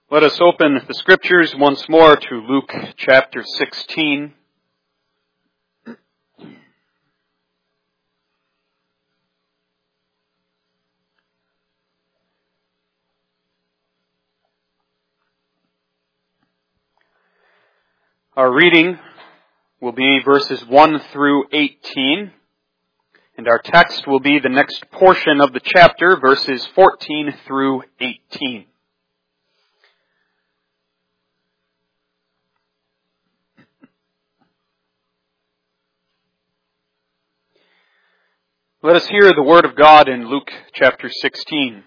Let us open the Scriptures once more to Luke chapter 16. Our reading will be verses 1 through 18, and our text will be the next portion of the chapter, verses 14 through 18. Let us hear the word of God in Luke chapter 16.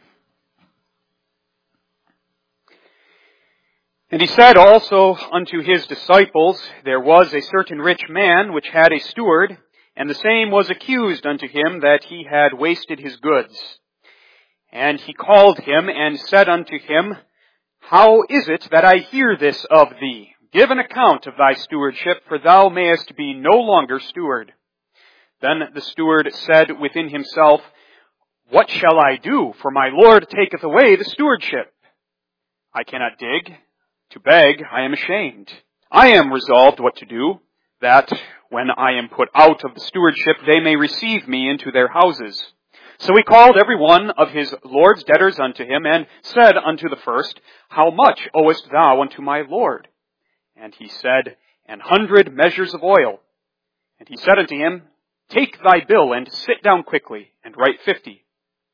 And he said also unto his disciples, There was a certain rich man which had a steward, and the same was accused unto him that he had wasted his goods. And he called him and said unto him, How is it that I hear this of thee? Give an account of thy stewardship, for thou mayest be no longer steward. Then the steward said within himself, What shall I do? For my Lord taketh away the stewardship. I cannot dig. To beg, I am ashamed. I am resolved what to do, that when I am put out of the stewardship, they may receive me into their houses. So he called every one of his Lord's debtors unto him, and said unto the first, How much owest thou unto my Lord? And he said, 100 measures of oil. And he said unto him, Take thy bill, and sit down quickly, and write 50.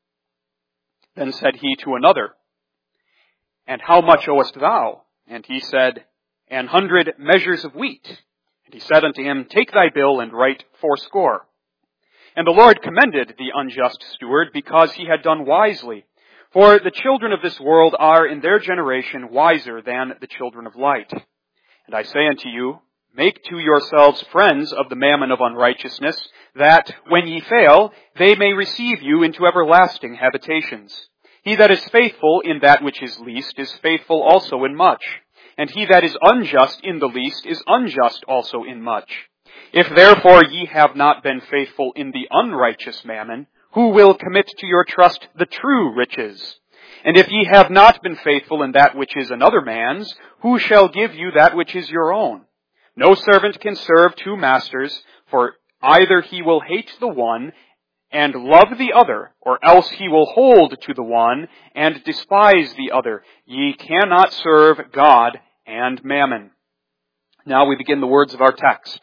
Then said he to another, And how much owest thou? And he said, 100 measures of wheat. And he said unto him, Take thy bill, and write 80. And the Lord commended the unjust steward, because he had done wisely. For the children of this world are in their generation wiser than the children of light. And I say unto you, Make to yourselves friends of the mammon of unrighteousness, that, when ye fail, they may receive you into everlasting habitations. He that is faithful in that which is least is faithful also in much, and he that is unjust in the least is unjust also in much. If therefore ye have not been faithful in the unrighteous mammon, who will commit to your trust the true riches? And if ye have not been faithful in that which is another man's, who shall give you that which is your own? No servant can serve two masters, for either he will hate the one and love the other, or else he will hold to the one and despise the other. Ye cannot serve God and mammon. Now we begin the words of our text.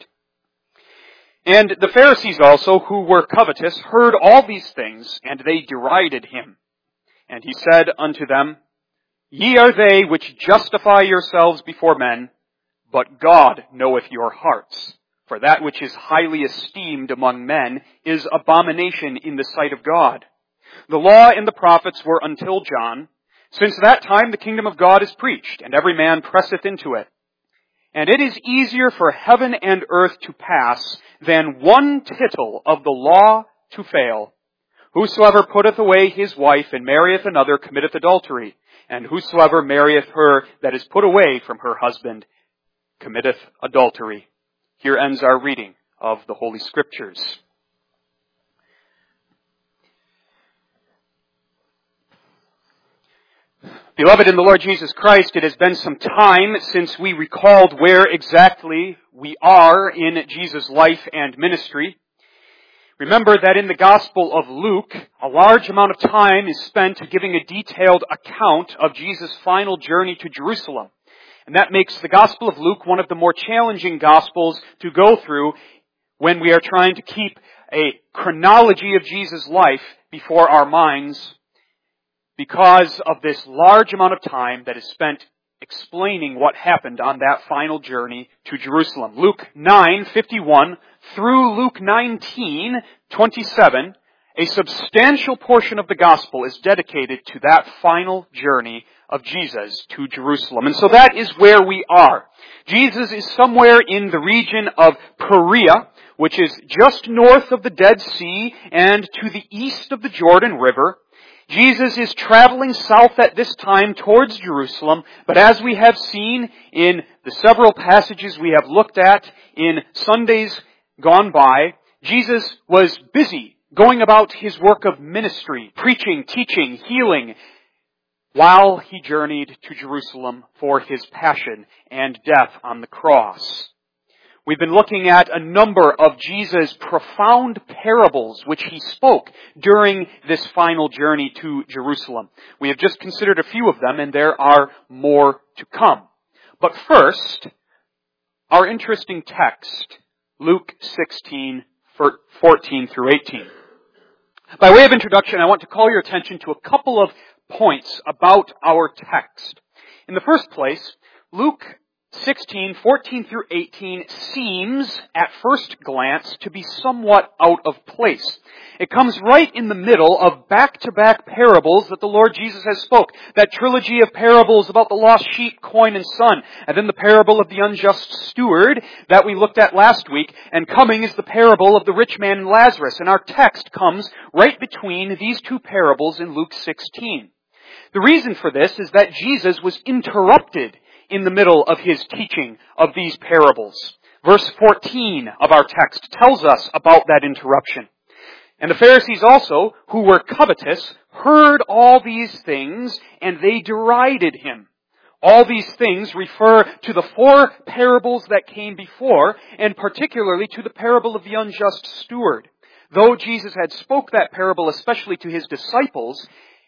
And the Pharisees also, who were covetous, heard all these things, and they derided him. And he said unto them, Ye are they which justify yourselves before men, but God knoweth your hearts. For that which is highly esteemed among men is abomination in the sight of God. The law and the prophets were until John. Since that time the kingdom of God is preached, and every man presseth into it. And it is easier for heaven and earth to pass than one tittle of the law to fail. Whosoever putteth away his wife and marrieth another committeth adultery, and whosoever marrieth her that is put away from her husband committeth adultery. Here ends our reading of the Holy Scriptures. Beloved in the Lord Jesus Christ, it has been some time since we recalled where exactly we are in Jesus' life and ministry. Remember that in the Gospel of Luke, a large amount of time is spent giving a detailed account of Jesus' final journey to Jerusalem. And that makes the Gospel of Luke one of the more challenging Gospels to go through when we are trying to keep a chronology of Jesus' life before our minds, because of this large amount of time that is spent explaining what happened on that final journey to Jerusalem. Luke 9:51 through Luke 19:27, a substantial portion of the Gospel is dedicated to that final journey of Jesus to Jerusalem. And so that is where we are. Jesus is somewhere in the region of Perea, which is just north of the Dead Sea and to the east of the Jordan River. Jesus is traveling south at this time towards Jerusalem, but as we have seen in the several passages we have looked at in Sundays gone by, Jesus was busy going about his work of ministry, preaching, teaching, healing, while he journeyed to Jerusalem for his passion and death on the cross. We've been looking at a number of Jesus' profound parables which he spoke during this final journey to Jerusalem. We have just considered a few of them, and there are more to come. But first, our interesting text, Luke 16, 14 through 18. By way of introduction, I want to call your attention to a couple of points about our text. In the first place, Luke 16, 14 through 18 seems, at first glance, to be somewhat out of place. It comes right in the middle of back-to-back parables that the Lord Jesus has spoke. That trilogy of parables about the lost sheep, coin, and son. And then the parable of the unjust steward that we looked at last week. And coming is the parable of the rich man and Lazarus. And our text comes right between these two parables in Luke 16. The reason for this is that Jesus was interrupted in the middle of his teaching of these parables. Verse 14 of our text tells us about that interruption. And the Pharisees also, who were covetous, heard all these things, and they derided him. All these things refer to the 4 parables that came before, and particularly to the parable of the unjust steward. Though Jesus had spoke that parable especially to his disciples,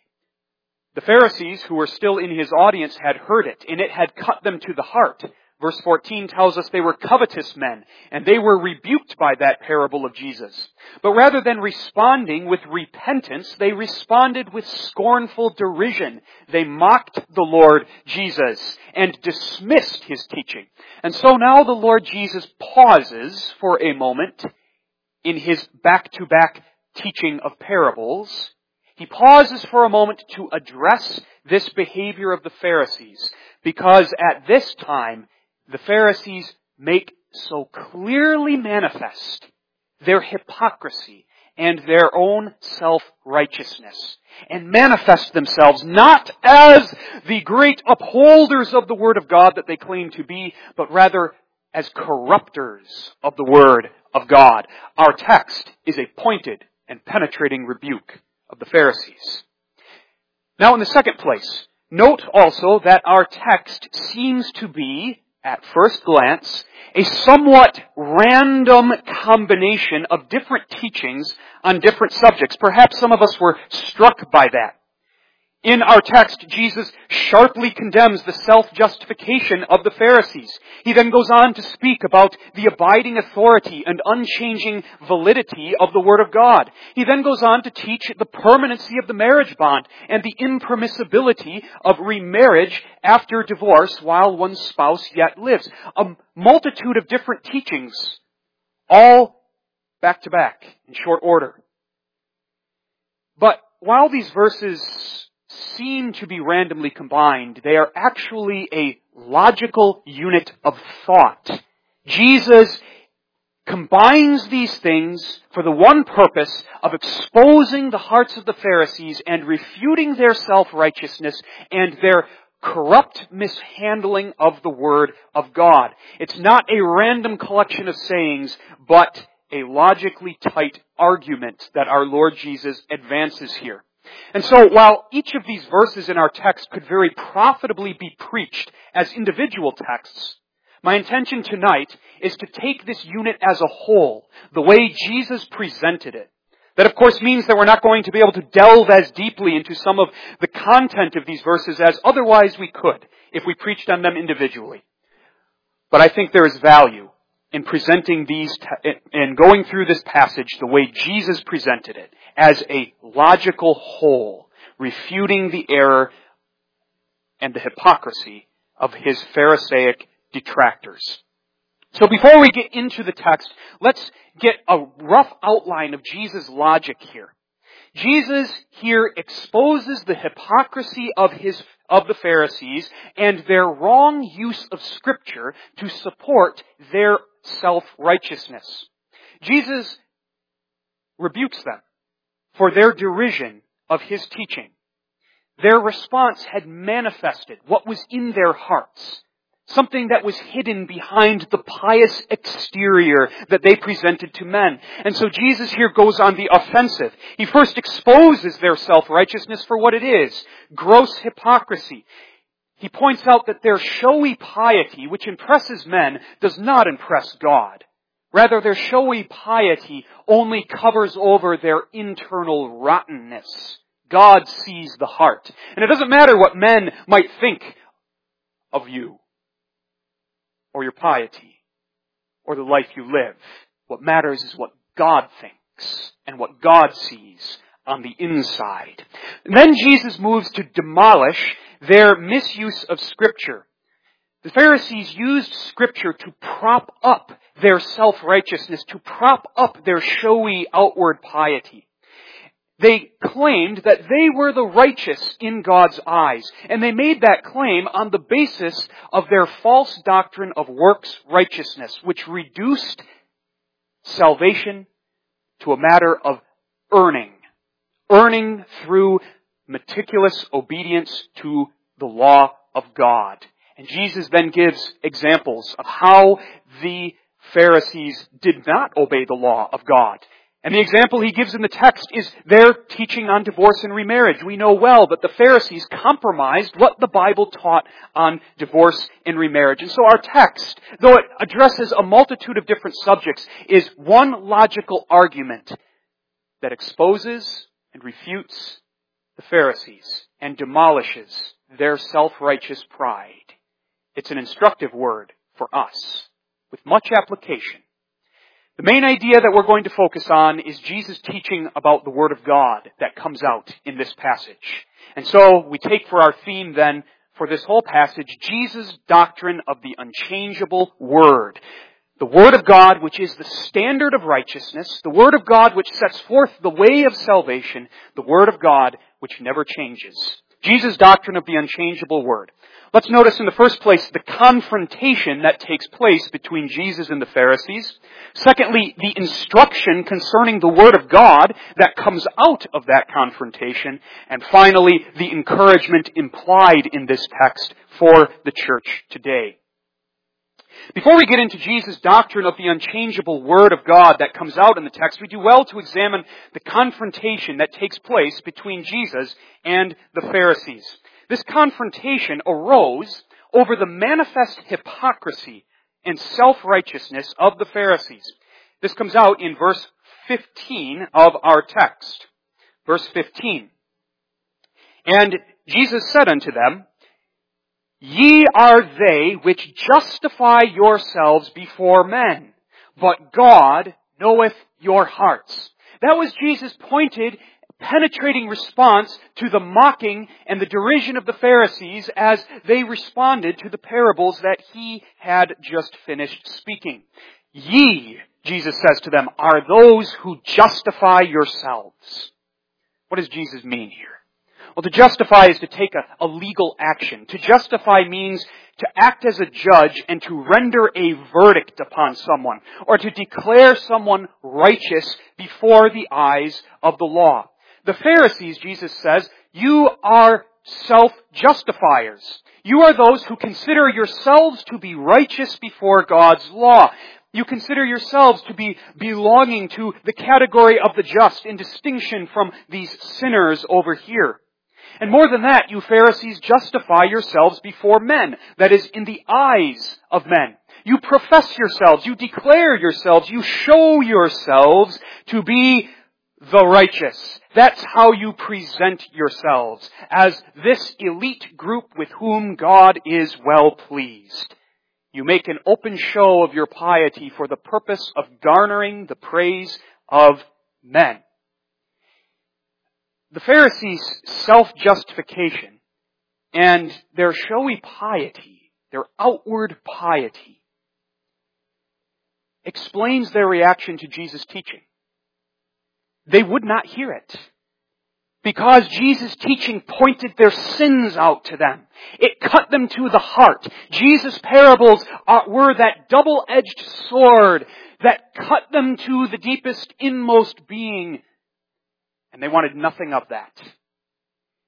the Pharisees, who were still in his audience, had heard it, and it had cut them to the heart. Verse 14 tells us they were covetous men, and they were rebuked by that parable of Jesus. But rather than responding with repentance, they responded with scornful derision. They mocked the Lord Jesus and dismissed his teaching. And so now the Lord Jesus pauses for a moment in his back-to-back teaching of parables. He pauses for a moment to address this behavior of the Pharisees, because at this time, the Pharisees make so clearly manifest their hypocrisy and their own self-righteousness, and manifest themselves not as the great upholders of the Word of God that they claim to be, but rather as corrupters of the Word of God. Our text is a pointed and penetrating rebuke of the Pharisees. Now, in the second place, note also that our text seems to be, at first glance, a somewhat random combination of different teachings on different subjects. Perhaps some of us were struck by that. In our text, Jesus sharply condemns the self-justification of the Pharisees. He then goes on to speak about the abiding authority and unchanging validity of the Word of God. He then goes on to teach the permanency of the marriage bond and the impermissibility of remarriage after divorce while one's spouse yet lives. A multitude of different teachings, all back to back in short order. But while these verses seem to be randomly combined, they are actually a logical unit of thought. Jesus combines these things for the one purpose of exposing the hearts of the Pharisees and refuting their self-righteousness and their corrupt mishandling of the Word of God. It's not a random collection of sayings, but a logically tight argument that our Lord Jesus advances here. And so, while each of these verses in our text could very profitably be preached as individual texts, my intention tonight is to take this unit as a whole, the way Jesus presented it. That, of course, means that we're not going to be able to delve as deeply into some of the content of these verses as otherwise we could if we preached on them individually. But I think there is value in presenting these and going through this passage the way Jesus presented it, as a logical whole, refuting the error and the hypocrisy of his Pharisaic detractors. So before we get into the text, let's get a rough outline of Jesus' logic here. Jesus here exposes the hypocrisy of the Pharisees and their wrong use of Scripture to support their self-righteousness. Jesus rebukes them for their derision of his teaching. Their response had manifested what was in their hearts. something that was hidden behind the pious exterior that they presented to men. And so Jesus here goes on the offensive. He first exposes their self-righteousness for what it is, gross hypocrisy. He points out that their showy piety, which impresses men, does not impress God. Rather, their showy piety only covers over their internal rottenness. God sees the heart. And it doesn't matter what men might think of you, or your piety, or the life you live. What matters is what God thinks, and what God sees on the inside. And then Jesus moves to demolish their misuse of Scripture. The Pharisees used Scripture to prop up their self-righteousness, to prop up their showy outward piety. They claimed that they were the righteous in God's eyes, and they made that claim on the basis of their false doctrine of works righteousness, which reduced salvation to a matter of earning through meticulous obedience to the law of God. And Jesus then gives examples of how the Pharisees did not obey the law of God. And the example he gives in the text is their teaching on divorce and remarriage. We know well that the Pharisees compromised what the Bible taught on divorce and remarriage. And so our text, though it addresses a multitude of different subjects, is one logical argument that exposes and refutes the Pharisees and demolishes their self-righteous pride. It's an instructive word for us with much application. The main idea that we're going to focus on is Jesus' teaching about the Word of God that comes out in this passage. And so we take for our theme then for this whole passage, Jesus' doctrine of the unchangeable Word. The Word of God, which is the standard of righteousness, the Word of God which sets forth the way of salvation, the Word of God which never changes. Jesus' doctrine of the unchangeable Word. Let's notice in the first place the confrontation that takes place between Jesus and the Pharisees. Secondly, the instruction concerning the Word of God that comes out of that confrontation. And finally, the encouragement implied in this text for the church today. Before we get into Jesus' doctrine of the unchangeable Word of God that comes out in the text, we do well to examine the confrontation that takes place between Jesus and the Pharisees. This confrontation arose over the manifest hypocrisy and self-righteousness of the Pharisees. This comes out in verse 15 of our text. Verse 15. And Jesus said unto them, Ye are they which justify yourselves before men, but God knoweth your hearts. That was Jesus' pointed, penetrating response to the mocking and the derision of the Pharisees as they responded to the parables that he had just finished speaking. Ye, Jesus says to them, are those who justify yourselves. What does Jesus mean here? Well, to justify is to take a legal action. To justify means to act as a judge and to render a verdict upon someone, or to declare someone righteous before the eyes of the law. The Pharisees, Jesus says, you are self-justifiers. You are those who consider yourselves to be righteous before God's law. You consider yourselves to be belonging to the category of the just in distinction from these sinners over here. And more than that, you Pharisees justify yourselves before men, that is, in the eyes of men. You profess yourselves, you declare yourselves, you show yourselves to be the righteous. That's how you present yourselves, as this elite group with whom God is well pleased. You make an open show of your piety for the purpose of garnering the praise of men. The Pharisees' self-justification and their showy piety, their outward piety, explains their reaction to Jesus' teaching. They would not hear it because Jesus' teaching pointed their sins out to them. It cut them to the heart. Jesus' parables were that double-edged sword that cut them to the deepest, inmost being. And they wanted nothing of that.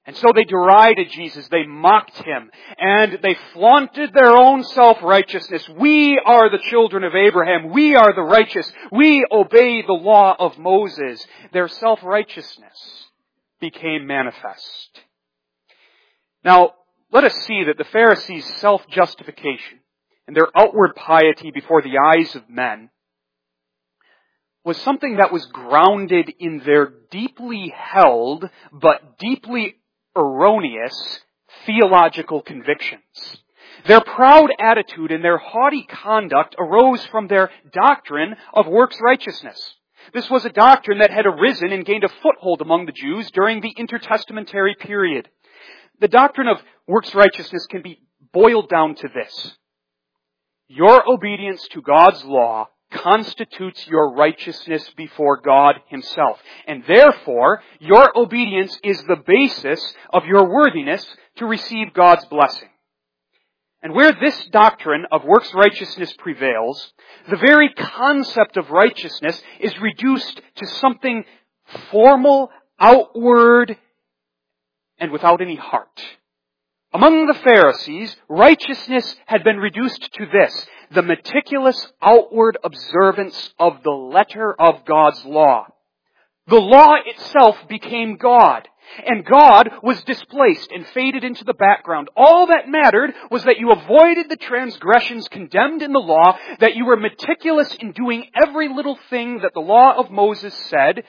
And so they derided Jesus, they mocked him, and they flaunted their own self-righteousness. We are the children of Abraham. We are the righteous. We obey the law of Moses. Their self-righteousness became manifest. Now, let us see that the Pharisees' self-justification and their outward piety before the eyes of men was something that was grounded in their deeply held but deeply erroneous theological convictions. Their proud attitude and their haughty conduct arose from their doctrine of works righteousness. This was a doctrine that had arisen and gained a foothold among the Jews during the intertestamentary period. The doctrine of works righteousness can be boiled down to this: your obedience to God's law constitutes your righteousness before God Himself. And therefore, your obedience is the basis of your worthiness to receive God's blessing. And where this doctrine of works righteousness prevails, the very concept of righteousness is reduced to something formal, outward, and without any heart. Among the Pharisees, righteousness had been reduced to this: the meticulous outward observance of the letter of God's law. The law itself became God, and God was displaced and faded into the background. All that mattered was that you avoided the transgressions condemned in the law, that you were meticulous in doing every little thing that the law of Moses said,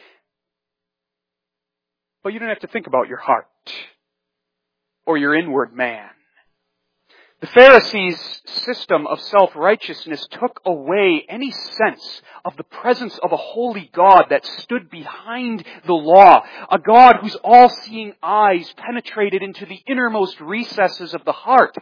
but you didn't have to think about your heart or your inward man. The Pharisees' system of self-righteousness took away any sense of the presence of a holy God that stood behind the law, a God whose all-seeing eyes penetrated into the innermost recesses of the heart.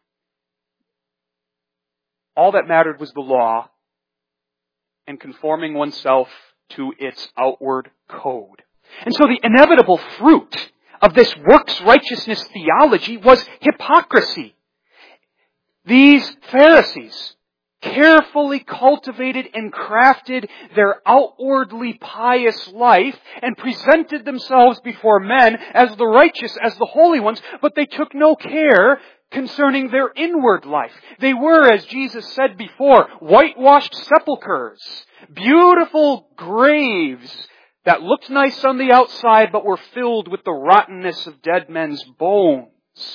All that mattered was the law and conforming oneself to its outward code. And so the inevitable fruit of this works righteousness theology was hypocrisy. These Pharisees carefully cultivated and crafted their outwardly pious life and presented themselves before men as the righteous, as the holy ones, but they took no care concerning their inward life. They were, as Jesus said before, whitewashed sepulchres, beautiful graves that looked nice on the outside but were filled with the rottenness of dead men's bones.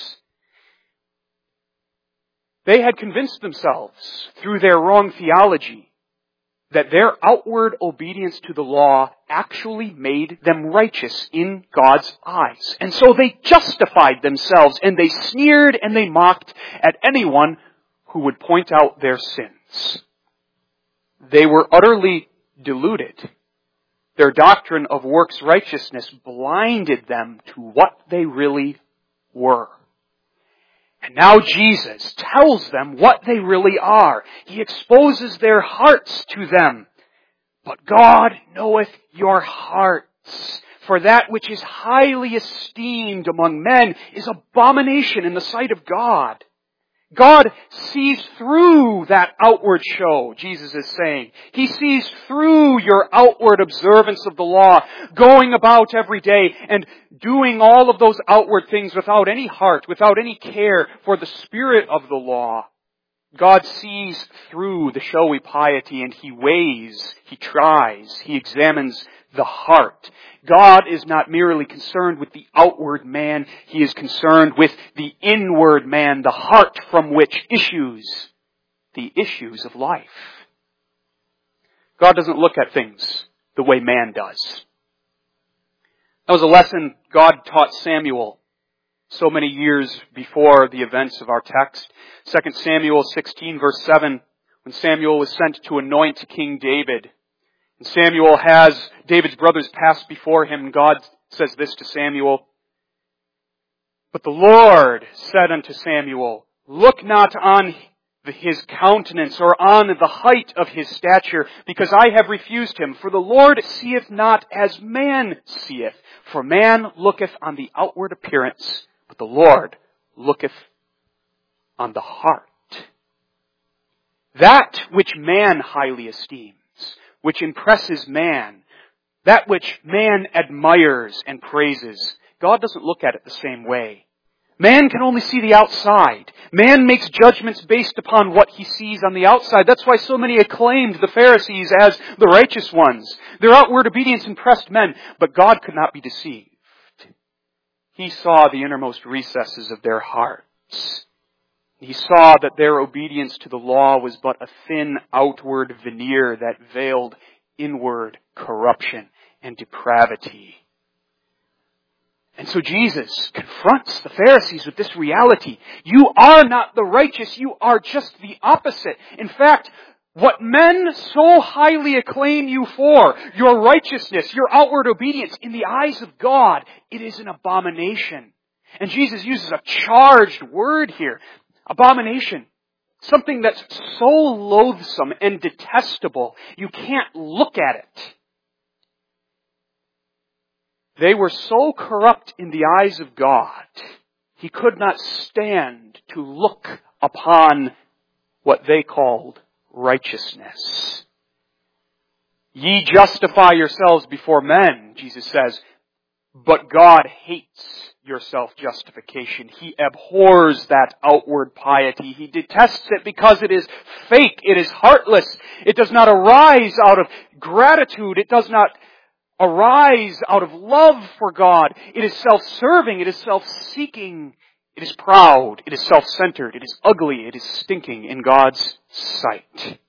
They had convinced themselves through their wrong theology that their outward obedience to the law actually made them righteous in God's eyes. And so they justified themselves, and they sneered and they mocked at anyone who would point out their sins. They were utterly deluded. Their doctrine of works righteousness blinded them to what they really were. And now Jesus tells them what they really are. He exposes their hearts to them. But God knoweth your hearts. For that which is highly esteemed among men is abomination in the sight of God. God sees through that outward show, Jesus is saying. He sees through your outward observance of the law, going about every day and doing all of those outward things without any heart, without any care for the spirit of the law. God sees through the showy piety, and He weighs, He tries, He examines the heart. God is not merely concerned with the outward man, He is concerned with the inward man, the heart from which issues the issues of life. God doesn't look at things the way man does. That was a lesson God taught Samuel so many years before the events of our text. 2 Samuel 16 verse 7, when Samuel was sent to anoint King David. And Samuel has David's brothers pass before him, and God says this to Samuel: "But the Lord said unto Samuel, Look not on his countenance or on the height of his stature, because I have refused him. For the Lord seeth not as man seeth. For man looketh on the outward appearance, but the Lord looketh on the heart." That which man highly esteems, which impresses man, that which man admires and praises, God doesn't look at it the same way. Man can only see the outside. Man makes judgments based upon what he sees on the outside. That's why so many acclaimed the Pharisees as the righteous ones. Their outward obedience impressed men, but God could not be deceived. He saw the innermost recesses of their hearts. He saw that their obedience to the law was but a thin outward veneer that veiled inward corruption and depravity. And so Jesus confronts the Pharisees with this reality. You are not the righteous, you are just the opposite. In fact, what men so highly acclaim you for, your righteousness, your outward obedience, in the eyes of God, it is an abomination. And Jesus uses a charged word here. Abomination. Something that's so loathsome and detestable, you can't look at it. They were so corrupt in the eyes of God, He could not stand to look upon what they called righteousness. Ye justify yourselves before men, Jesus says, but God hates your self-justification. He abhors that outward piety. He detests it because it is fake. It is heartless. It does not arise out of gratitude. It does not arise out of love for God. It is self-serving. It is self-seeking. It is proud. It is self-centered. It is ugly. It is stinking in God's sight.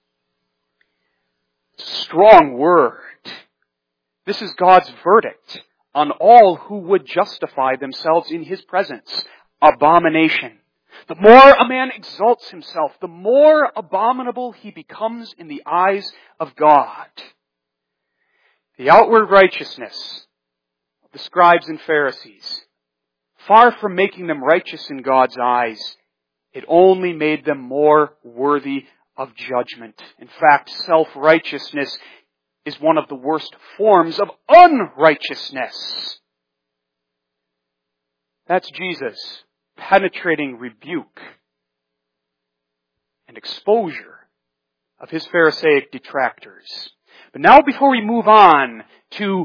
It's a strong word. This is God's verdict on all who would justify themselves in His presence. Abomination. The more a man exalts himself, the more abominable he becomes in the eyes of God. The outward righteousness of the scribes and Pharisees, far from making them righteous in God's eyes, it only made them more worthy of judgment. In fact, self-righteousness is one of the worst forms of unrighteousness. That's Jesus' penetrating rebuke and exposure of His Pharisaic detractors. But now, before we move on to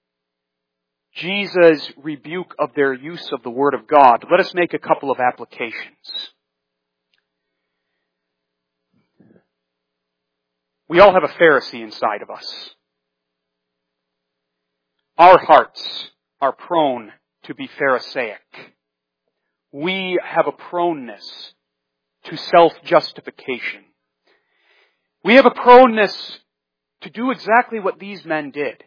Jesus' rebuke of their use of the Word of God, let us make a couple of applications. We all have a Pharisee inside of us. Our hearts are prone to be Pharisaic. We have a proneness to self-justification. We have a proneness to do exactly what these men did.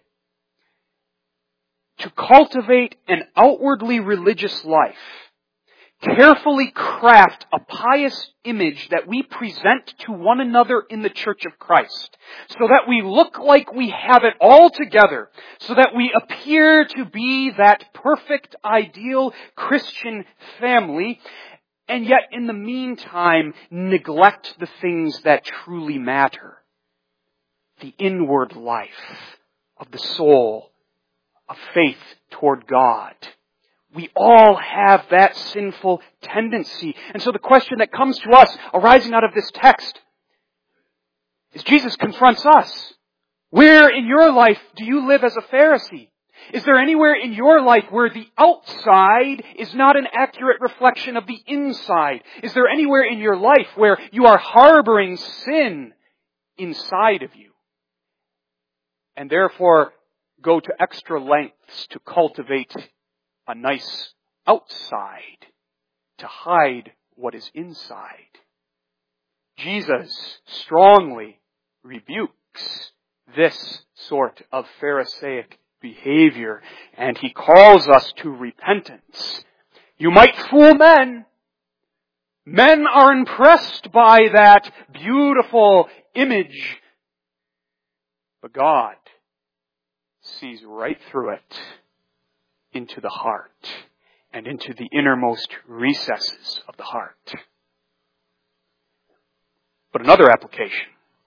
To cultivate an outwardly religious life. Carefully craft a pious image that we present to one another in the Church of Christ, so that we look like we have it all together, so that we appear to be that perfect, ideal Christian family, and yet in the meantime neglect the things that truly matter. The inward life of the soul, of faith toward God. We all have that sinful tendency. And so the question that comes to us arising out of this text is Jesus confronts us. Where in your life do you live as a Pharisee? Is there anywhere in your life where the outside is not an accurate reflection of the inside? Is there anywhere in your life where you are harboring sin inside of you? And therefore go to extra lengths to cultivate a nice outside to hide what is inside. Jesus strongly rebukes this sort of Pharisaic behavior, and He calls us to repentance. You might fool men. Men are impressed by that beautiful image, but God sees right through it into the heart and into the innermost recesses of the heart. But another application.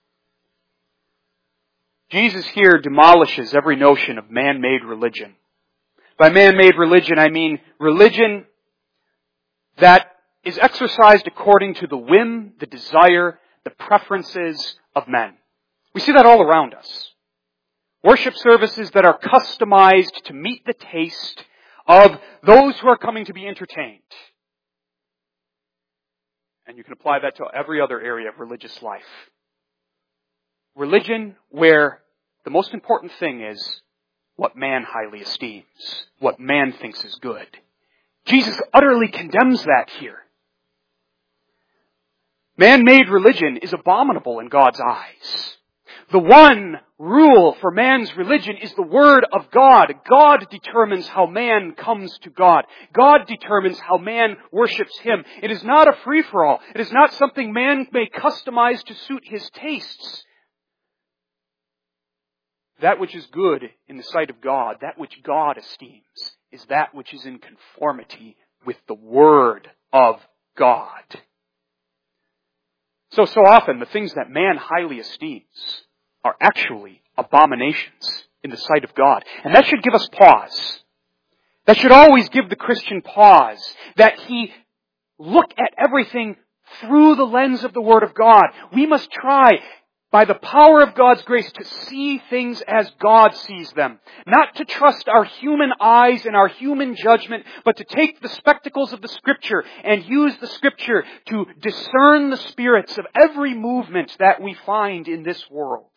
Jesus here demolishes every notion of man-made religion. By man-made religion, I mean religion that is exercised according to the whim, the desire, the preferences of men. We see that all around us. Worship services that are customized to meet the taste of those who are coming to be entertained. And you can apply that to every other area of religious life. Religion where the most important thing is what man highly esteems, what man thinks is good. Jesus utterly condemns that here. Man-made religion is abominable in God's eyes. The one rule for man's religion is the Word of God. God determines how man comes to God. God determines how man worships Him. It is not a free-for-all. It is not something man may customize to suit his tastes. That which is good in the sight of God, that which God esteems, is that which is in conformity with the Word of God. So often the things that man highly esteems are actually abominations in the sight of God. And that should give us pause. That should always give the Christian pause, that he look at everything through the lens of the Word of God. We must try, by the power of God's grace, to see things as God sees them. Not to trust our human eyes and our human judgment, but to take the spectacles of the Scripture and use the Scripture to discern the spirits of every movement that we find in this world.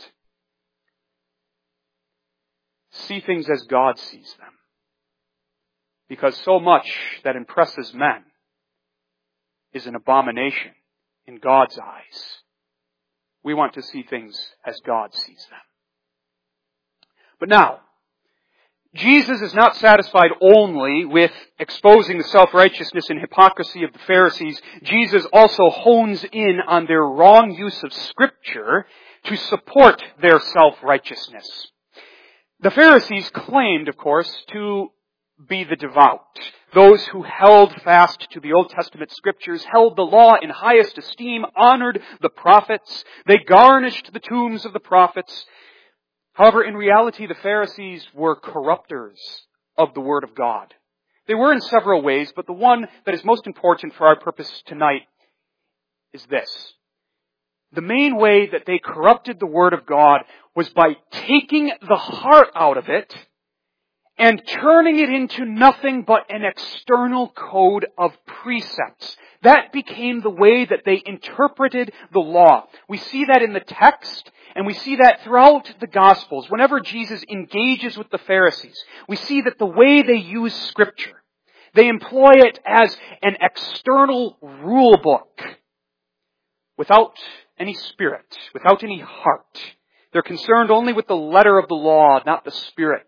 See things as God sees them. Because so much that impresses men is an abomination in God's eyes. We want to see things as God sees them. But now, Jesus is not satisfied only with exposing the self-righteousness and hypocrisy of the Pharisees. Jesus also hones in on their wrong use of Scripture to support their self-righteousness. The Pharisees claimed, of course, to be the devout. Those who held fast to the Old Testament Scriptures, held the law in highest esteem, honored the prophets. They garnished the tombs of the prophets. However, in reality, the Pharisees were corrupters of the Word of God. They were in several ways, but the one that is most important for our purpose tonight is this. The main way that they corrupted the Word of God was by taking the heart out of it and turning it into nothing but an external code of precepts. That became the way that they interpreted the law. We see that in the text, and we see that throughout the Gospels. Whenever Jesus engages with the Pharisees, we see that the way they use Scripture, they employ it as an external rule book without any spirit, without any heart. They're concerned only with the letter of the law, not the spirit.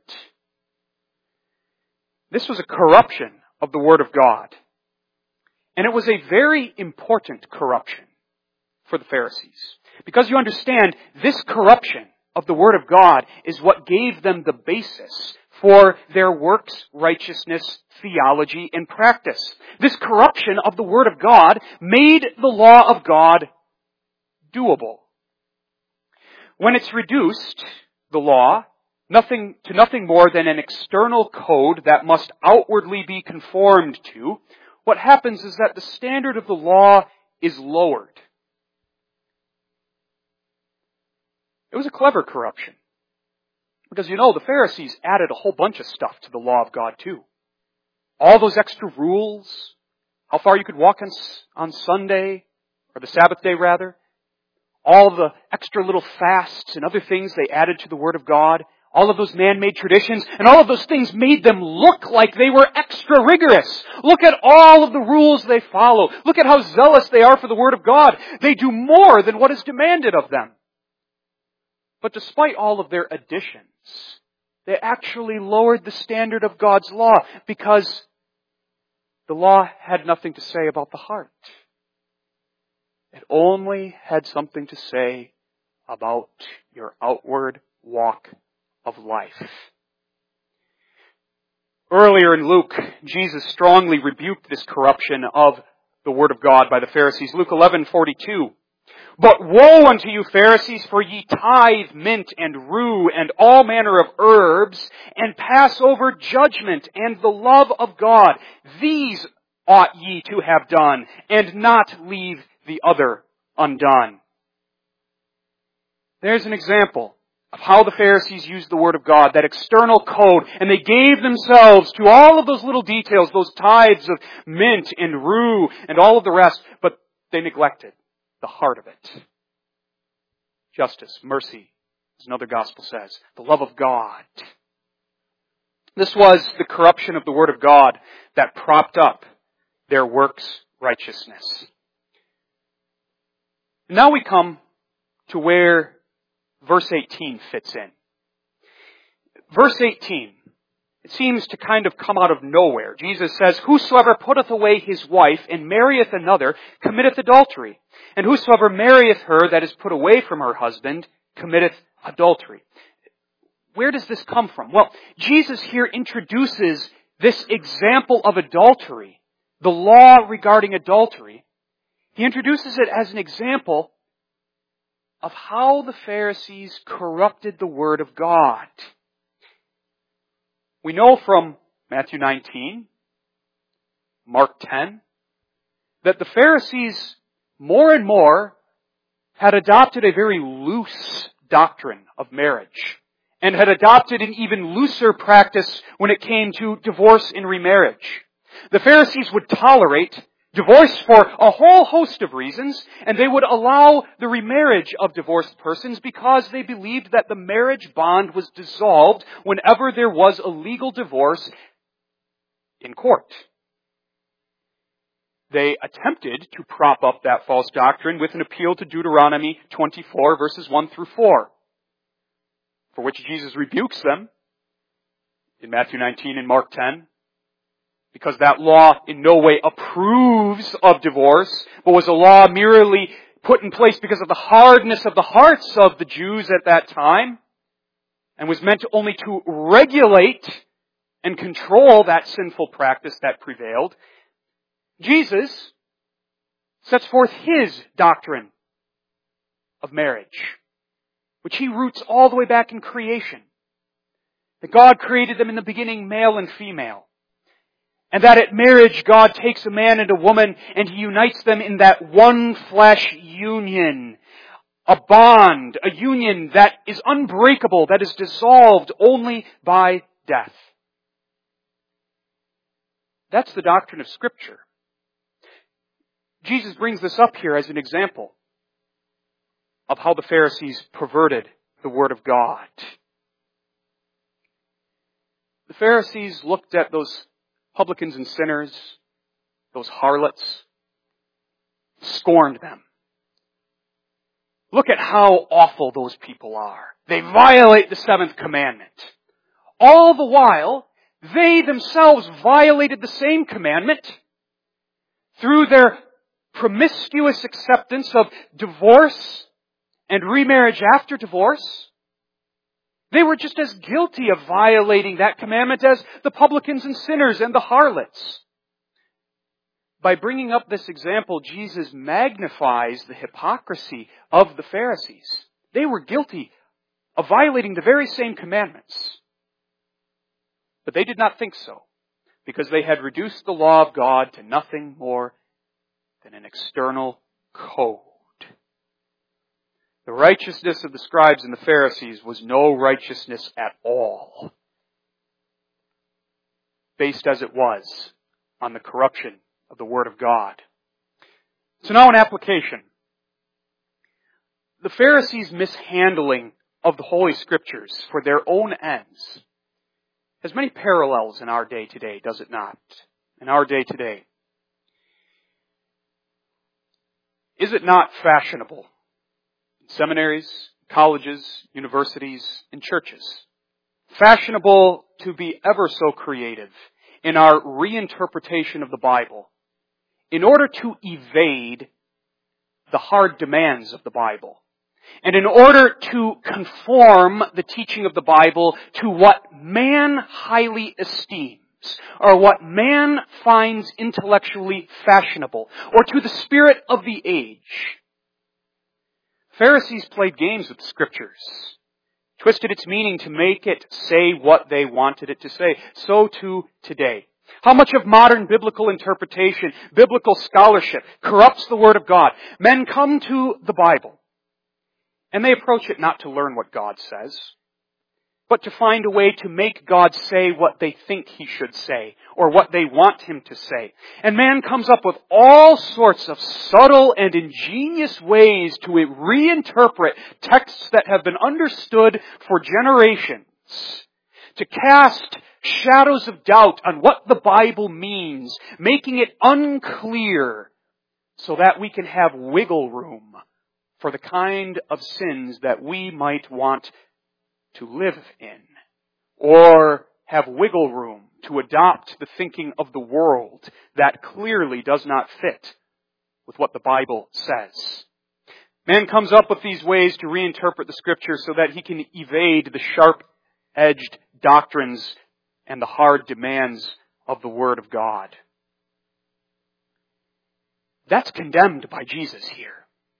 This was a corruption of the Word of God. And it was a very important corruption for the Pharisees. Because you understand, this corruption of the Word of God is what gave them the basis for their works, righteousness, theology, and practice. This corruption of the Word of God made the law of God doable. When it's reduced, the law, to nothing more than an external code that must outwardly be conformed to, what happens is that the standard of the law is lowered. It was a clever corruption. Because the Pharisees added a whole bunch of stuff to the law of God too. All those extra rules, how far you could walk on Sunday, or the Sabbath day rather, all the extra little fasts and other things they added to the Word of God, all of those man-made traditions, and all of those things made them look like they were extra rigorous. Look at all of the rules they follow. Look at how zealous they are for the Word of God. They do more than what is demanded of them. But despite all of their additions, they actually lowered the standard of God's law because the law had nothing to say about the heart. It only had something to say about your outward walk of life. Earlier in Luke, Jesus strongly rebuked this corruption of the Word of God by the Pharisees. Luke 11:42. But woe unto you, Pharisees, for ye tithe mint and rue and all manner of herbs, and pass over judgment and the love of God. These ought ye to have done, and not leave the other undone. There's an example of how the Pharisees used the Word of God, that external code, and they gave themselves to all of those little details, those tithes of mint and rue and all of the rest, but they neglected the heart of it. Justice, mercy, as another gospel says, the love of God. This was the corruption of the Word of God that propped up their works righteousness. Now we come to where verse 18 fits in. Verse 18, it seems to kind of come out of nowhere. Jesus says, "Whosoever putteth away his wife and marrieth another committeth adultery. And whosoever marrieth her that is put away from her husband committeth adultery." Where does this come from? Well, Jesus here introduces this example of adultery, the law regarding adultery. He introduces it as an example of how the Pharisees corrupted the Word of God. We know from Matthew 19, Mark 10, that the Pharisees more and more had adopted a very loose doctrine of marriage and had adopted an even looser practice when it came to divorce and remarriage. The Pharisees would tolerate divorce for a whole host of reasons, and they would allow the remarriage of divorced persons because they believed that the marriage bond was dissolved whenever there was a legal divorce in court. They attempted to prop up that false doctrine with an appeal to Deuteronomy 24, verses 1 through 4, for which Jesus rebukes them in Matthew 19 and Mark 10. Because that law in no way approves of divorce, but was a law merely put in place because of the hardness of the hearts of the Jews at that time, and was meant only to regulate and control that sinful practice that prevailed. Jesus sets forth His doctrine of marriage, which He roots all the way back in creation. That God created them in the beginning male and female. And that at marriage, God takes a man and a woman and He unites them in that one flesh union. A bond, a union that is unbreakable, that is dissolved only by death. That's the doctrine of Scripture. Jesus brings this up here as an example of how the Pharisees perverted the Word of God. The Pharisees looked at those publicans and sinners, those harlots, scorned them. Look at how awful those people are. They violate the seventh commandment. All the while, they themselves violated the same commandment through their promiscuous acceptance of divorce and remarriage after divorce. They were just as guilty of violating that commandment as the publicans and sinners and the harlots. By bringing up this example, Jesus magnifies the hypocrisy of the Pharisees. They were guilty of violating the very same commandments. But they did not think so, because they had reduced the law of God to nothing more than an external code. The righteousness of the scribes and the Pharisees was no righteousness at all, based as it was on the corruption of the Word of God. So now an application. The Pharisees' mishandling of the Holy Scriptures for their own ends has many parallels in our day today, does it not? In our day today. Is it not fashionable in seminaries, colleges, universities, and churches? Fashionable to be ever so creative in our reinterpretation of the Bible in order to evade the hard demands of the Bible. And in order to conform the teaching of the Bible to what man highly esteems, or what man finds intellectually fashionable, or to the spirit of the age. Pharisees played games with the Scriptures, twisted its meaning to make it say what they wanted it to say. So too today. How much of modern biblical interpretation, biblical scholarship, corrupts the Word of God? Men come to the Bible, And they approach it not to learn what God says, but to find a way to make God say what they think He should say, or what they want Him to say. And man comes up with all sorts of subtle and ingenious ways to reinterpret texts that have been understood for generations, to cast shadows of doubt on what the Bible means, making it unclear so that we can have wiggle room for the kind of sins that we might want to live in, or have wiggle room to adopt the thinking of the world that clearly does not fit with what the Bible says. Man comes up with these ways to reinterpret the Scriptures so that he can evade the sharp-edged doctrines and the hard demands of the Word of God. That's condemned by Jesus here.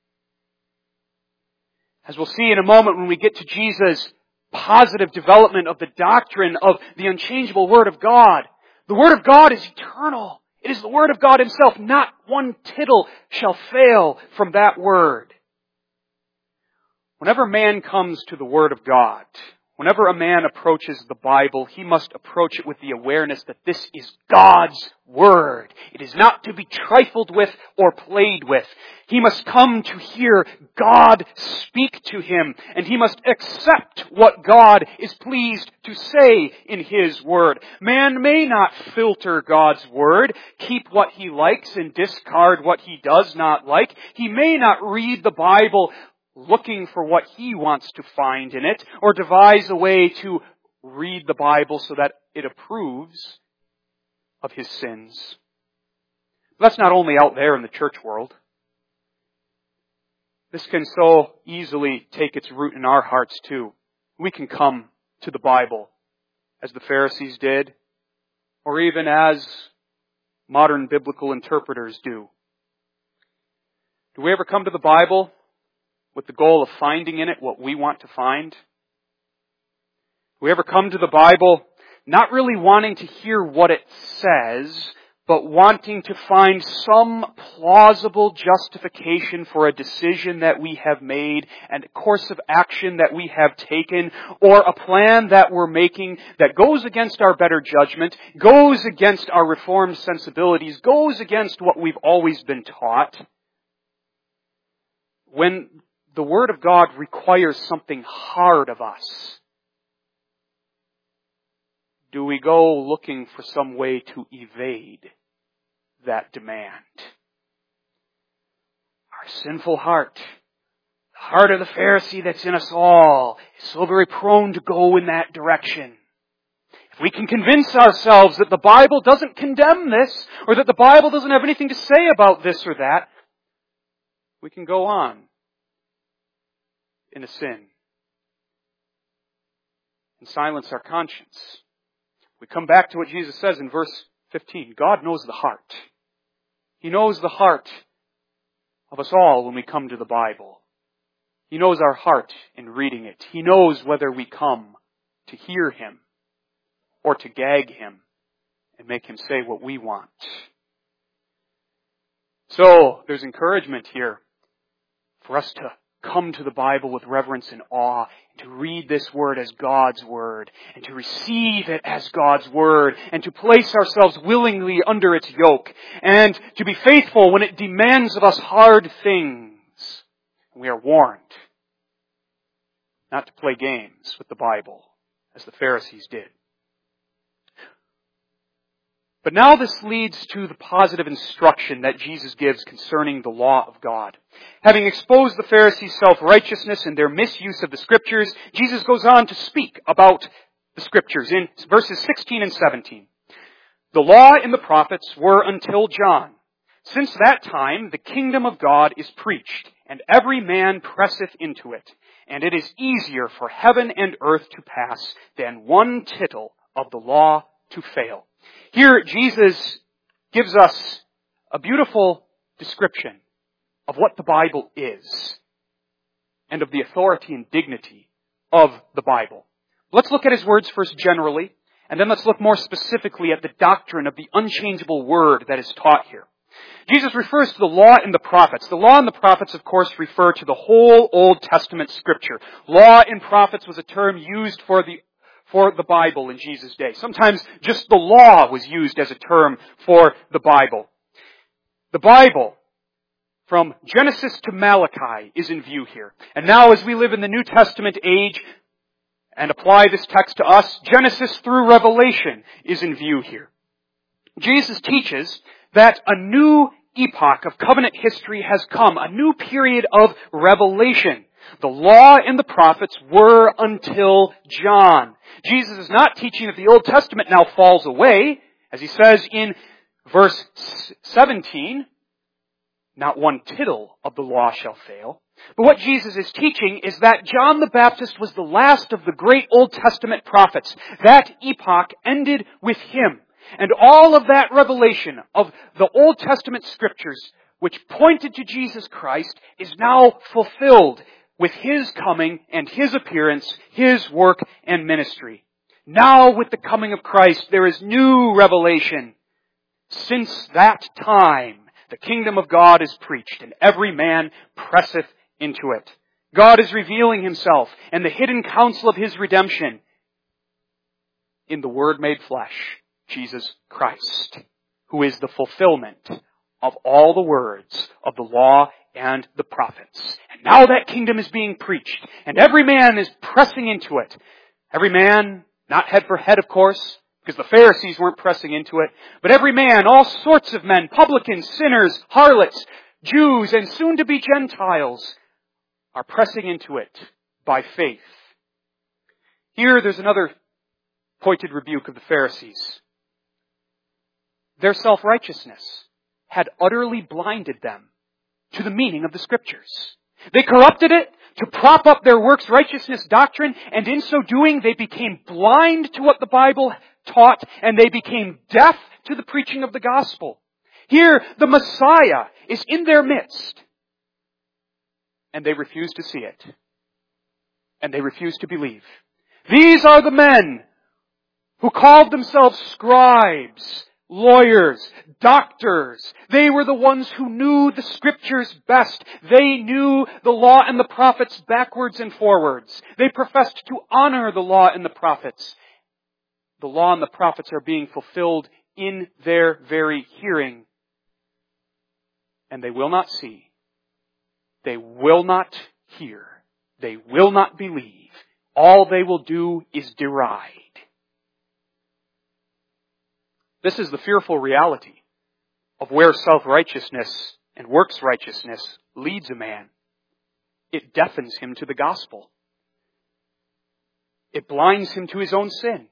As we'll see in a moment when we get to Jesus' positive development of the doctrine of the unchangeable Word of God, the Word of God is eternal. It is the Word of God Himself. Not one tittle shall fail from that Word. Whenever man comes to the Word of God, whenever a man approaches the Bible, he must approach it with the awareness that this is God's Word. It is not to be trifled with or played with. He must come to hear God speak to him, and he must accept what God is pleased to say in His Word. Man may not filter God's Word, keep what he likes and discard what he does not like. He may not read the Bible looking for what he wants to find in it, or devise a way to read the Bible so that it approves of his sins. That's not only out there in the church world. This can so easily take its root in our hearts too. We can come to the Bible as the Pharisees did, or even as modern biblical interpreters do. Do we ever come to the Bible with the goal of finding in it what we want to find? Do we ever come to the Bible not really wanting to hear what it says, but wanting to find some plausible justification for a decision that we have made and a course of action that we have taken, or a plan that we're making that goes against our better judgment, goes against our reformed sensibilities, goes against what we've always been taught? When the Word of God requires something hard of us, do we go looking for some way to evade that demand? Our sinful heart, the heart of the Pharisee that's in us all, is so very prone to go in that direction. If we can convince ourselves that the Bible doesn't condemn this, or that the Bible doesn't have anything to say about this or that, we can go on in a sin and silence our conscience. We come back to what Jesus says in verse 15. God knows the heart. He knows the heart of us all when we come to the Bible. He knows our heart in reading it. He knows whether we come to hear Him or to gag Him and make Him say what we want. So, there's encouragement here for us to come to the Bible with reverence and awe, and to read this Word as God's Word, and to receive it as God's Word, and to place ourselves willingly under its yoke, and to be faithful when it demands of us hard things. We are warned not to play games with the Bible, as the Pharisees did. But now this leads to the positive instruction that Jesus gives concerning the law of God. Having exposed the Pharisees' self-righteousness and their misuse of the Scriptures, Jesus goes on to speak about the Scriptures in verses 16 and 17. The law and the prophets were until John. Since that time the kingdom of God is preached, and every man presseth into it. And it is easier for heaven and earth to pass than one tittle of the law to fail. Here, Jesus gives us a beautiful description of what the Bible is and of the authority and dignity of the Bible. Let's look at His words first generally, and then let's look more specifically at the doctrine of the unchangeable Word that is taught here. Jesus refers to the law and the prophets. The law and the prophets, of course, refer to the whole Old Testament Scripture. Law and prophets was a term used for the Bible in Jesus' day. Sometimes just the law was used as a term for the Bible. The Bible, from Genesis to Malachi, is in view here. And now as we live in the New Testament age and apply this text to us, Genesis through Revelation is in view here. Jesus teaches that a new epoch of covenant history has come, a new period of revelation. The law and the prophets were until John. Jesus is not teaching that the Old Testament now falls away, as he says in verse 17, not one tittle of the law shall fail. But what Jesus is teaching is that John the Baptist was the last of the great Old Testament prophets. That epoch ended with him. And all of that revelation of the Old Testament Scriptures, which pointed to Jesus Christ, is now fulfilled with His coming and His appearance, His work and ministry. Now with the coming of Christ, there is new revelation. Since that time, the kingdom of God is preached, and every man presseth into it. God is revealing Himself and the hidden counsel of His redemption in the Word made flesh, Jesus Christ, who is the fulfillment of all the words of the law and the prophets. And now that kingdom is being preached, and every man is pressing into it. Every man, not head for head, of course, because the Pharisees weren't pressing into it, but every man, all sorts of men, publicans, sinners, harlots, Jews, and soon-to-be Gentiles, are pressing into it by faith. Here, there's another pointed rebuke of the Pharisees. Their self-righteousness had utterly blinded them to the meaning of the Scriptures. They corrupted it to prop up their works righteousness doctrine, and in so doing they became blind to what the Bible taught, and they became deaf to the preaching of the gospel. Here, the Messiah is in their midst, and they refuse to see it, and they refuse to believe. These are the men who called themselves scribes, lawyers, doctors. They were the ones who knew the Scriptures best. They knew the law and the prophets backwards and forwards. They professed to honor the law and the prophets. The law and the prophets are being fulfilled in their very hearing. And they will not see. They will not hear. They will not believe. All they will do is deride. This is the fearful reality of where self-righteousness and works righteousness leads a man. It deafens him to the gospel. It blinds him to his own sin.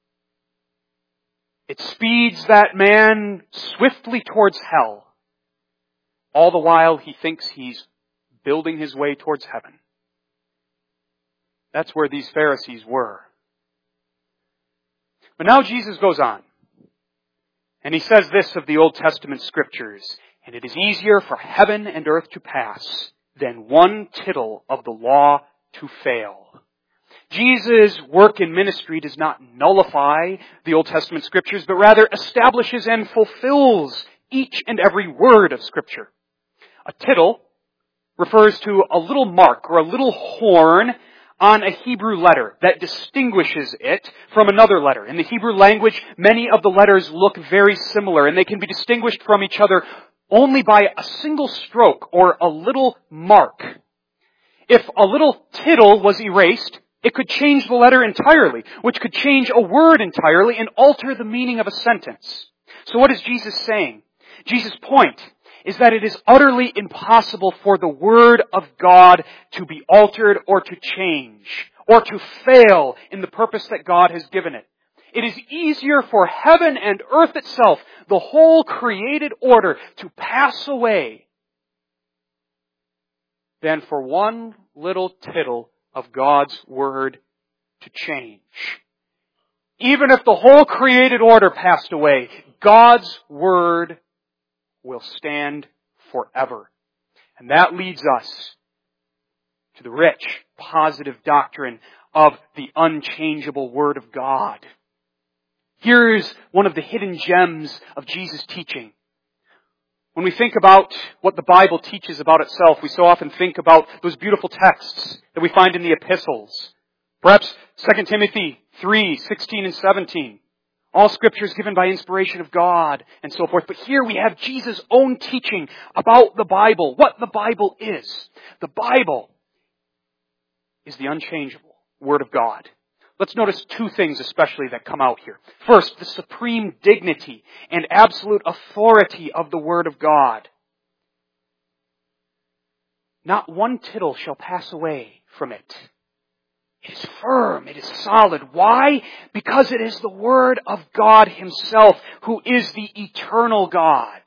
It speeds that man swiftly towards hell, all the while he thinks he's building his way towards heaven. That's where these Pharisees were. But now Jesus goes on. And he says this of the Old Testament Scriptures, and it is easier for heaven and earth to pass than one tittle of the law to fail. Jesus' work in ministry does not nullify the Old Testament Scriptures, but rather establishes and fulfills each and every word of Scripture. A tittle refers to a little mark or a little horn on a Hebrew letter that distinguishes it from another letter. In the Hebrew language, many of the letters look very similar, and they can be distinguished from each other only by a single stroke or a little mark. If a little tittle was erased, it could change the letter entirely, which could change a word entirely and alter the meaning of a sentence. So what is Jesus saying? Jesus' point is that it is utterly impossible for the Word of God to be altered or to change or to fail in the purpose that God has given it. It is easier for heaven and earth itself, the whole created order, to pass away than for one little tittle of God's Word to change. Even if the whole created order passed away, God's Word will stand forever. And that leads us to the rich, positive doctrine of the unchangeable Word of God. Here's one of the hidden gems of Jesus' teaching. When we think about what the Bible teaches about itself, we so often think about those beautiful texts that we find in the epistles. Perhaps 2 Timothy 3:16 and 17. All Scripture is given by inspiration of God, and so forth. But here we have Jesus' own teaching about the Bible, what the Bible is. The Bible is the unchangeable Word of God. Let's notice two things especially that come out here. First, the supreme dignity and absolute authority of the Word of God. Not one tittle shall pass away from it. It is firm, it is solid. Why? Because it is the Word of God Himself, who is the eternal God.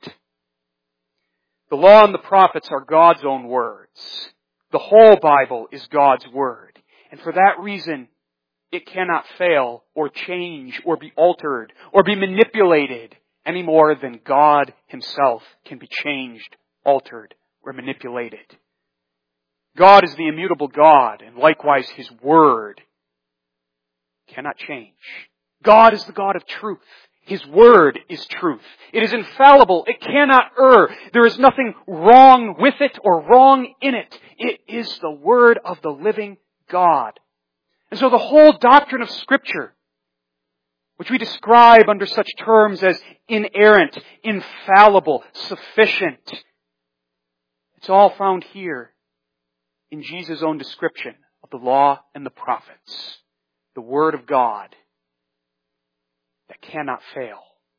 The law and the prophets are God's own words. The whole Bible is God's Word. And for that reason, it cannot fail or change or be altered or be manipulated any more than God Himself can be changed, altered, or manipulated. God is the immutable God, and likewise His Word cannot change. God is the God of truth. His Word is truth. It is infallible. It cannot err. There is nothing wrong with it or wrong in it. It is the Word of the living God. And so the whole doctrine of Scripture, which we describe under such terms as inerrant, infallible, sufficient, it's all found here in Jesus' own description of the law and the prophets. The Word of God that cannot fail.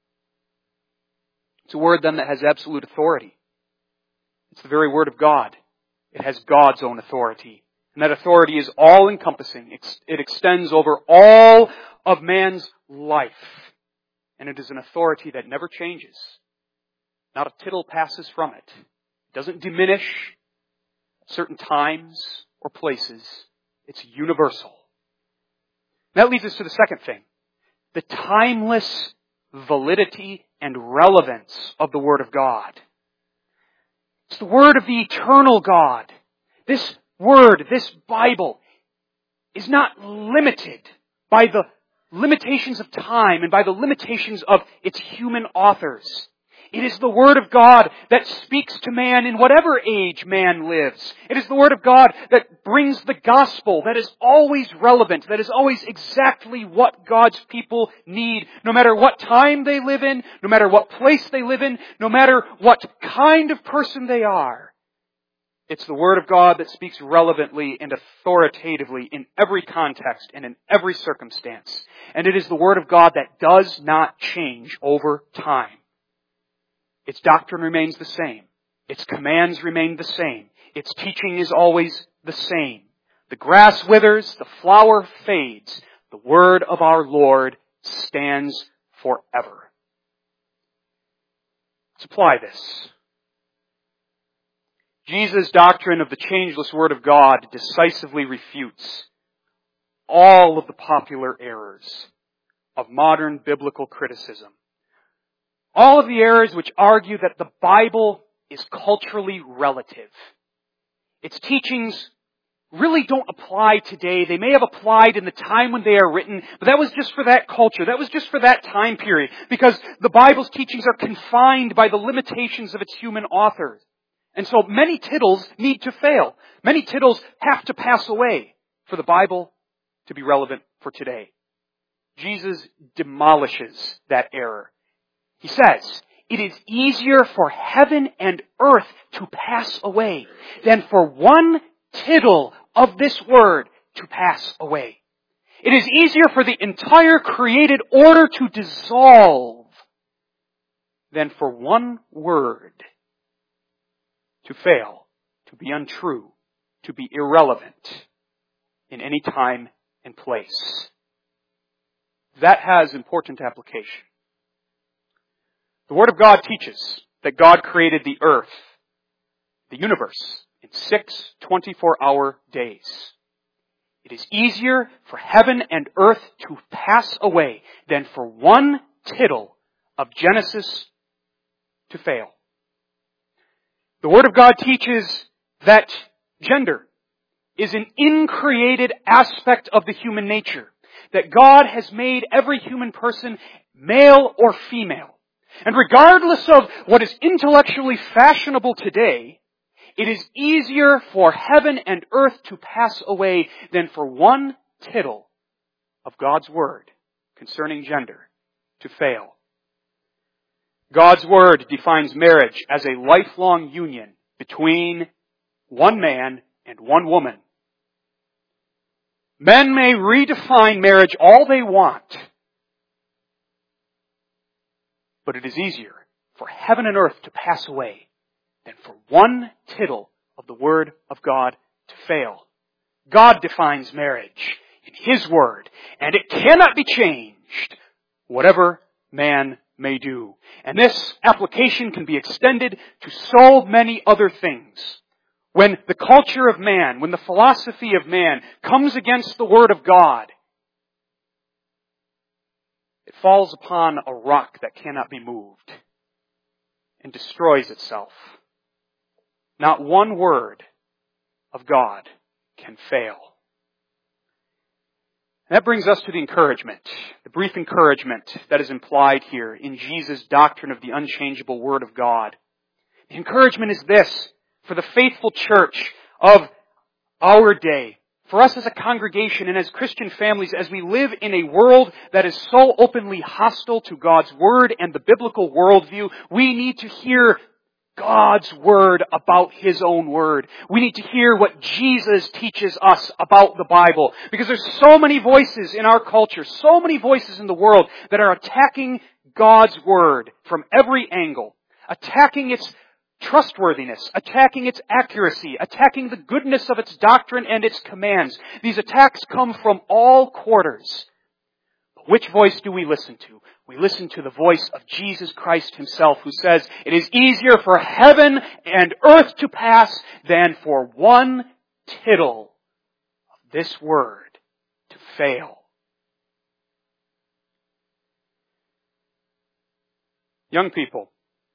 It's a Word then that has absolute authority. It's the very Word of God. It has God's own authority. And that authority is all-encompassing. It extends over all of man's life. And it is an authority that never changes. Not a tittle passes from it. It doesn't diminish at certain times or places. It's universal. That leads us to the second thing. The timeless validity and relevance of the Word of God. It's the Word of the eternal God. This Word, this Bible, is not limited by the limitations of time and by the limitations of its human authors. It is the Word of God that speaks to man in whatever age man lives. It is the Word of God that brings the gospel that is always relevant, that is always exactly what God's people need, no matter what time they live in, no matter what place they live in, no matter what kind of person they are. It's the Word of God that speaks relevantly and authoritatively in every context and in every circumstance. And it is the Word of God that does not change over time. Its doctrine remains the same. Its commands remain the same. Its teaching is always the same. The grass withers, the flower fades. The Word of our Lord stands forever. Let's apply this. Jesus' doctrine of the changeless Word of God decisively refutes all of the popular errors of modern biblical criticism. All of the errors which argue that the Bible is culturally relative. Its teachings really don't apply today. They may have applied in the time when they are written, but that was just for that culture. That was just for that time period, because the Bible's teachings are confined by the limitations of its human authors. And so many tittles need to fail. Many tittles have to pass away for the Bible to be relevant for today. Jesus demolishes that error. He says, it is easier for heaven and earth to pass away than for one tittle of this Word to pass away. It is easier for the entire created order to dissolve than for one word to fail, to be untrue, to be irrelevant in any time and place. That has important application. The Word of God teaches that God created the earth, the universe, in 6 24-hour days. It is easier for heaven and earth to pass away than for one tittle of Genesis to fail. The Word of God teaches that gender is an increated aspect of the human nature, that God has made every human person male or female. And regardless of what is intellectually fashionable today, it is easier for heaven and earth to pass away than for one tittle of God's Word concerning gender to fail. God's Word defines marriage as a lifelong union between one man and one woman. Men may redefine marriage all they want, but it is easier for heaven and earth to pass away than for one tittle of the Word of God to fail. God defines marriage in His Word, and it cannot be changed, whatever man may do. And this application can be extended to so many other things. When the culture of man, when the philosophy of man comes against the Word of God, it falls upon a rock that cannot be moved and destroys itself. Not one word of God can fail. And that brings us to the encouragement, the brief encouragement that is implied here in Jesus' doctrine of the unchangeable Word of God. The encouragement is this, for the faithful church of our day, for us as a congregation and as Christian families, as we live in a world that is so openly hostile to God's Word and the biblical worldview, we need to hear God's Word about His own Word. We need to hear what Jesus teaches us about the Bible. Because there's so many voices in our culture, so many voices in the world that are attacking God's Word from every angle. Attacking its trustworthiness, attacking its accuracy, attacking the goodness of its doctrine and its commands. These attacks come from all quarters. But which voice do we listen to? We listen to the voice of Jesus Christ Himself, who says, it is easier for heaven and earth to pass than for one tittle of this Word to fail. Young people,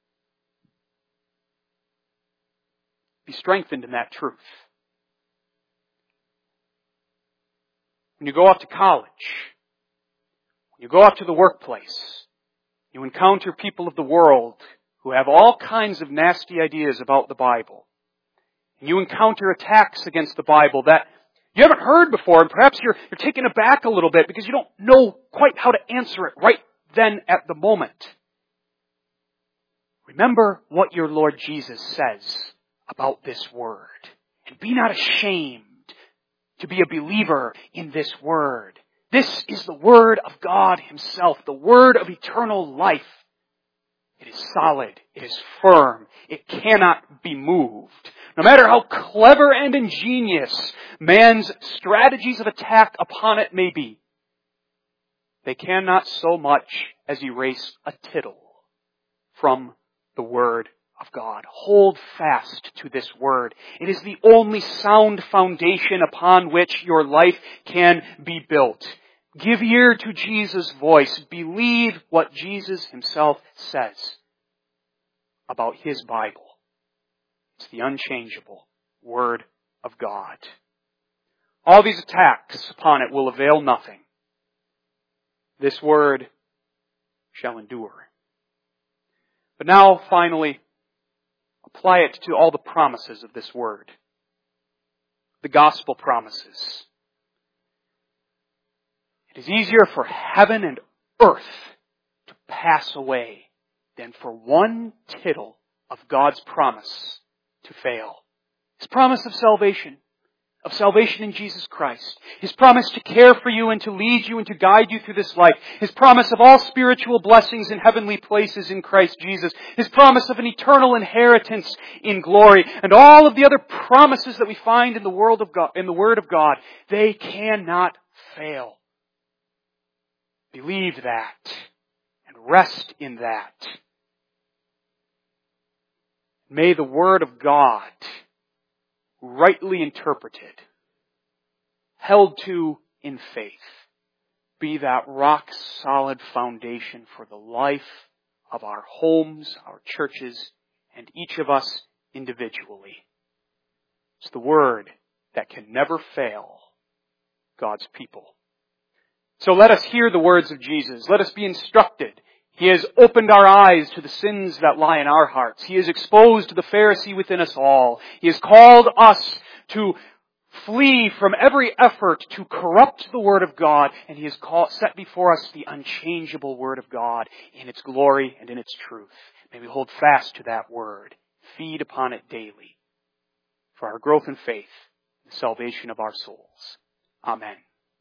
be strengthened in that truth. When you go off to college, you go out to the workplace, you encounter people of the world who have all kinds of nasty ideas about the Bible. And you encounter attacks against the Bible that you haven't heard before, and perhaps you're taken aback a little bit because you don't know quite how to answer it right then at the moment. Remember what your Lord Jesus says about this Word. And be not ashamed to be a believer in this Word. This is the Word of God Himself, the Word of eternal life. It is solid. It is firm. It cannot be moved. No matter how clever and ingenious man's strategies of attack upon it may be, they cannot so much as erase a tittle from the Word of God. Hold fast to this Word. It is the only sound foundation upon which your life can be built. Give ear to Jesus' voice. Believe what Jesus Himself says about His Bible. It's the unchangeable Word of God. All these attacks upon it will avail nothing. This Word shall endure. But now, finally, apply it to all the promises of this Word. The gospel promises. It is easier for heaven and earth to pass away than for one tittle of God's promise to fail. His promise of salvation in Jesus Christ. His promise to care for you and to lead you and to guide you through this life. His promise of all spiritual blessings in heavenly places in Christ Jesus. His promise of an eternal inheritance in glory. And all of the other promises that we find in the Word of God, they cannot fail. Believe that and rest in that. May the Word of God, rightly interpreted, held to in faith, be that rock-solid foundation for the life of our homes, our churches, and each of us individually. It's the Word that can never fail God's people. So let us hear the words of Jesus. Let us be instructed He has opened our eyes to the sins that lie in our hearts. He has exposed the Pharisee within us all. He has called us to flee from every effort to corrupt the Word of God, and He has set before us the unchangeable Word of God in its glory and in its truth. May we hold fast to that Word, feed upon it daily, for our growth in faith, the salvation of our souls. Amen.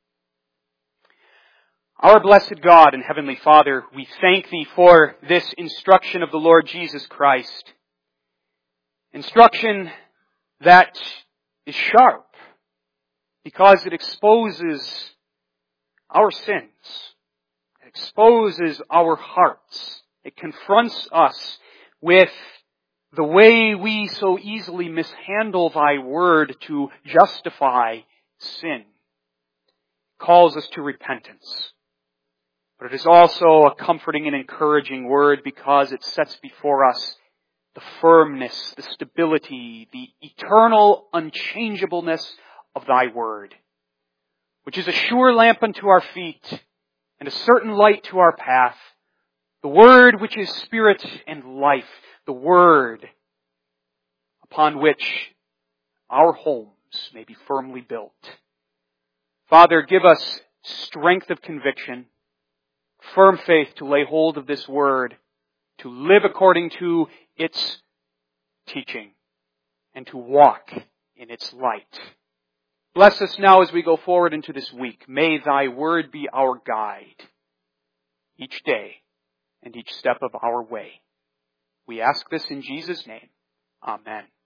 Our blessed God and Heavenly Father, we thank Thee for this instruction of the Lord Jesus Christ. Instruction that is sharp because it exposes our sins. It exposes our hearts. It confronts us with the way we so easily mishandle Thy Word to justify sin. It calls us to repentance. But it is also a comforting and encouraging word because it sets before us the firmness, the stability, the eternal unchangeableness of Thy Word, which is a sure lamp unto our feet and a certain light to our path. The Word which is spirit and life, the Word upon which our homes may be firmly built. Father, give us strength of conviction, firm faith to lay hold of this Word, to live according to its teaching, and to walk in its light. Bless us now as we go forward into this week. May Thy Word be our guide each day and each step of our way. We ask this in Jesus' name. Amen.